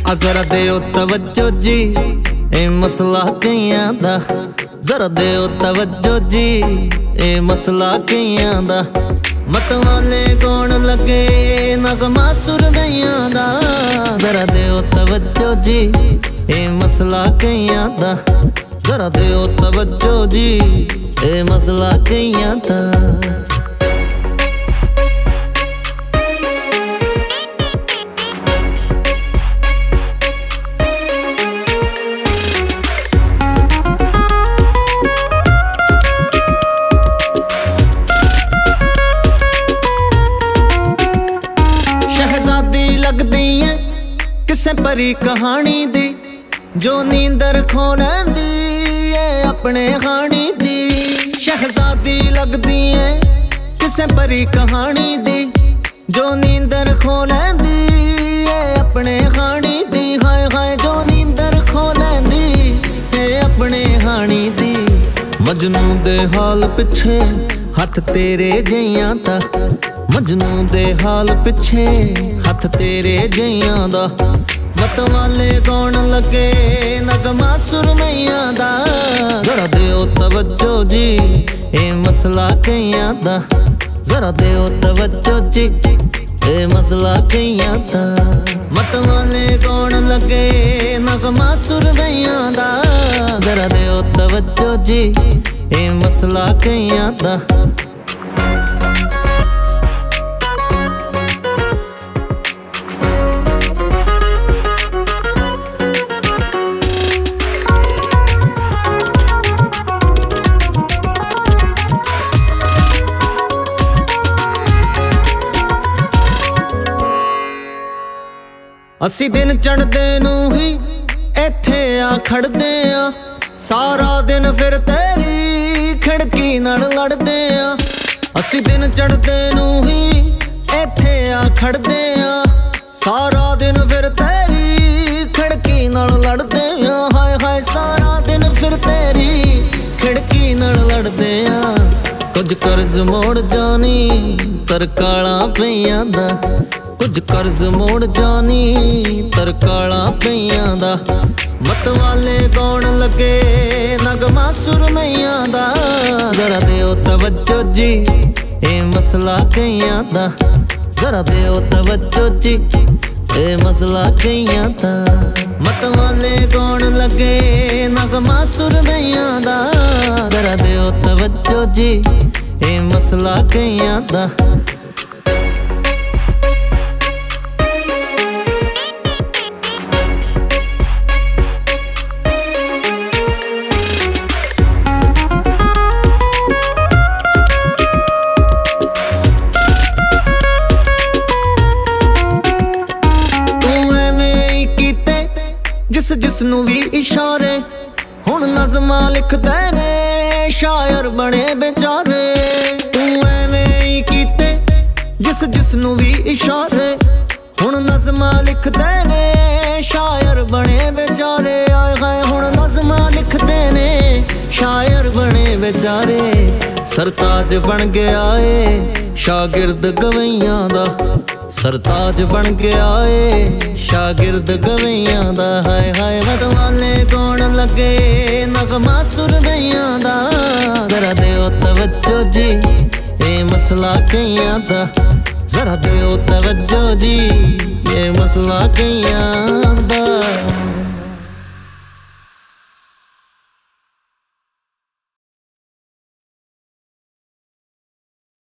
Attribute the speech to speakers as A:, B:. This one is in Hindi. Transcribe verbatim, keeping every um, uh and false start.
A: जरा देओ तवज्जो जी, ए मसला कईयां दा। जरा देओ तवज्जो जी, ए मसला कईयां दा। मत वाले कौन लगे नगमा सुरमैयां दा। जरा देओ तवज्जो जी, ए मसला कईयां दा। जरा देओ तवज्जो जी, ए मसला कईयां दा। किसे परी कहानी दी जो नींदर खो लैंदी है अपने खानी दी। शहजादी लगदी है किसे परी कहानी दी जो नींदर खो लैंदी है अपने खानी दी। हाय हाय जो नींदर खो लैंदी है अपने खानी दी। मजनू दे हाल पिछे हथ तेरे जइयां दा। मजनू दे हाल पिछे हथ तेरे जइयां दा। मत वाले कौन लगे नगमा सुरमैयां दा। जरा देओ तवज्जो जी, ए मसला कईयां दा। जरा देओ तवज्जो जी, ए मसला कईयां दा। मत वाले कौन लगे नगमा सुरमैयां दा। जरा देओ तवज्जो जी, ए मसला कईयां दा। अस्सी दिन चढ़दे नू ही इत्थे आ खड़दे आ। सारा दिन फिर तेरी खिड़की नाल लड़दे आ। अस्सी दिन चढ़दे नू ही इत्थे आ खड़दे आ। सारा दिन फिर तेरी खिड़की नाल लड़दे आ। हाय हाय सारा दिन फिर तेरी खिड़की नाल लड़दे आ। कुछ कर्ज मोड़ जानी तरकाला पईयां दा। कुछ कर्ज मोड़ जानी तरकाला पईयां दा। मत वाले कौन लगे नगमा सुरमैयां दा। जरा देओ तवज्जो जी, ए मसला कईयां दा। जरा देओ तवज्जो जी, ए मसला कईयां दा। मत वाले कौन लगे नगमा सुरमैयां दा। जरा देओ तवज्जो जी, ए मसला कईयां दा। जिस जिसनू भी इशारे हुण नज़मा लिखदे ने शायर बने बेचारे। तू एवें ही कीते जिस जिसनू भी इशारे हुण नज़मा लिखदे ने शायर बने बेचारे। आए हाय हुण नज़मा लिखदे ने शायर बने बेचारे। सरताज बन गया है शागिर्द गवैयां दा। सरताज बन गया है शागिर्द गवैयां दा। हाय हाय मत वाले कौन लगे नगमा सुरमैयां दा। जरा देओ तवज्जो जी, ए मसला कईयां दा। जरा देओ तवज्जो जी, ए मसला कईयां दा।